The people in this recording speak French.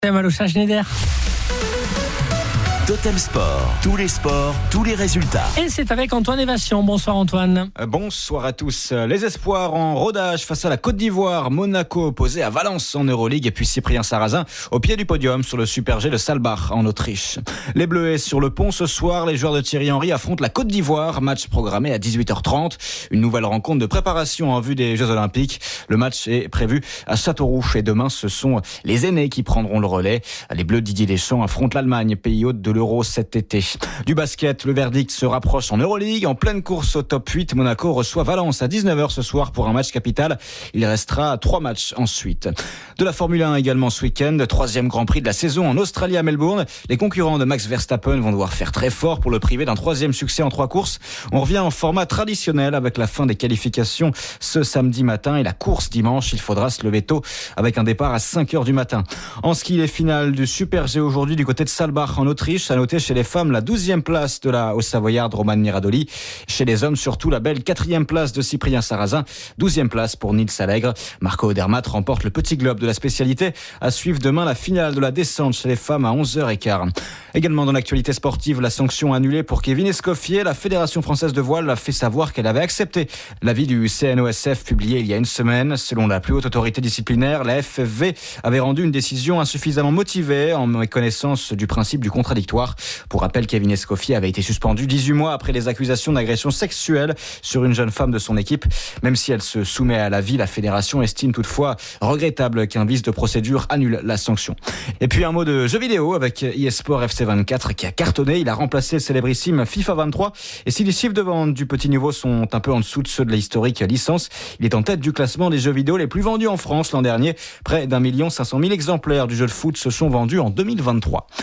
Maloucha Schneider. Totem Sport, tous les sports, tous les résultats. Et c'est avec Antoine Évation. Bonsoir Antoine. Bonsoir à tous. Les espoirs en rodage face à la Côte d'Ivoire. Monaco opposé à Valence en Euroleague. Et puis Cyprien Sarrazin au pied du podium sur le Super G de Saalbach en Autriche. Les Bleuets sur le pont ce soir. Les joueurs de Thierry Henry affrontent la Côte d'Ivoire. Match programmé à 18h30. Une nouvelle rencontre de préparation en vue des Jeux Olympiques. Le match est prévu à Châteauroux. Et demain, ce sont les aînés qui prendront le relais. Les Bleus Didier Deschamps affrontent l'Allemagne, pays hôte de l'Euro cet été. Du basket, le verdict se rapproche en Euroleague. En pleine course au top 8, Monaco reçoit Valence à 19h ce soir pour un match capital. Il restera 3 matchs ensuite. De la Formule 1 également ce week-end, 3e Grand Prix de la saison en Australie à Melbourne. Les concurrents de Max Verstappen vont devoir faire très fort pour le priver d'un 3e succès en 3 courses. On revient en format traditionnel avec la fin des qualifications ce samedi matin et la course dimanche. Il faudra se lever tôt avec un départ à 5h du matin. En ski, les finales du Super G aujourd'hui du côté de Saalbach en Autriche. À noter chez les femmes la 12e place de la Haut-Savoyarde Romane Miradoli. Chez les hommes surtout la belle 4e place de Cyprien Sarrazin. 12e place pour Nils Allègre. Marco Odermatt remporte le petit globe de la spécialité. À suivre demain la finale de la descente chez les femmes à 11h15. Également dans l'actualité sportive, la sanction annulée pour Kevin Escoffier. La Fédération française de voile a fait savoir qu'elle avait accepté l'avis du CNOSF publié il y a une semaine. Selon la plus haute autorité disciplinaire, la FFV avait rendu une décision insuffisamment motivée en méconnaissance du principe du contradictoire. Pour rappel, Kevin Escoffier avait été suspendu 18 mois après les accusations d'agression sexuelle sur une jeune femme de son équipe. Même si elle se soumet à l'avis, la fédération estime toutefois regrettable qu'un vice de procédure annule la sanction. Et puis un mot de jeux vidéo avec eSport FC 24 qui a cartonné. Il a remplacé le célébrissime FIFA 23. Et si les chiffres de vente du petit niveau sont un peu en dessous de ceux de l'historique licence, il est en tête du classement des jeux vidéo les plus vendus en France l'an dernier. Près d'1 500 000 exemplaires du jeu de foot se sont vendus en 2023.